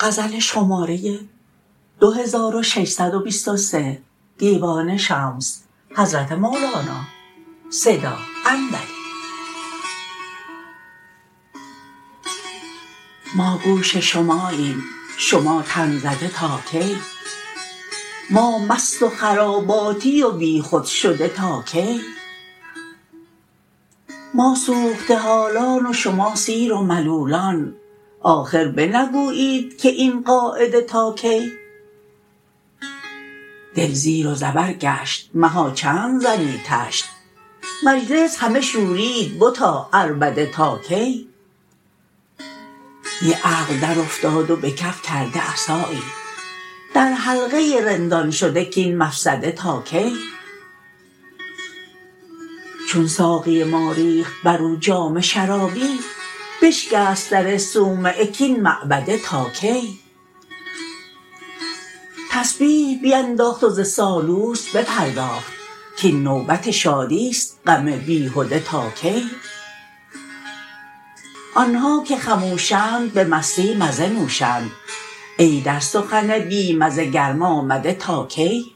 غزل شماره 2623 دیوان شمس حضرت مولانا صدا انبلی. ما گوش شماییم، شما تن زده تا کی؟ ما مست و خراباتی و بی خود شده تا کی؟ ما سوخته حالان و شما سیر و ملولان، آخر بنگویید که این قاعده تا کی؟ دل زیر و زبر گشت، مها چند زنی طشت، مجلس همه شورید بتا عربده تا کی؟ دی عقل در افتاد و به کف کرده عصایی، در حلقه رندان شده کین مفسده تا کی؟ چون ساقی ما ریخت بر او جام شرابی، بشکست در صومعه کین معبده تا کی؟ تسبیح بینداخت و ز سالوس بپرداخت، کین نوبت شادیست غم بیهده تا کی؟ آنها که خموشند به مستی مزه نوشند، ای در سخن بی مزه گرم آمده تا کی؟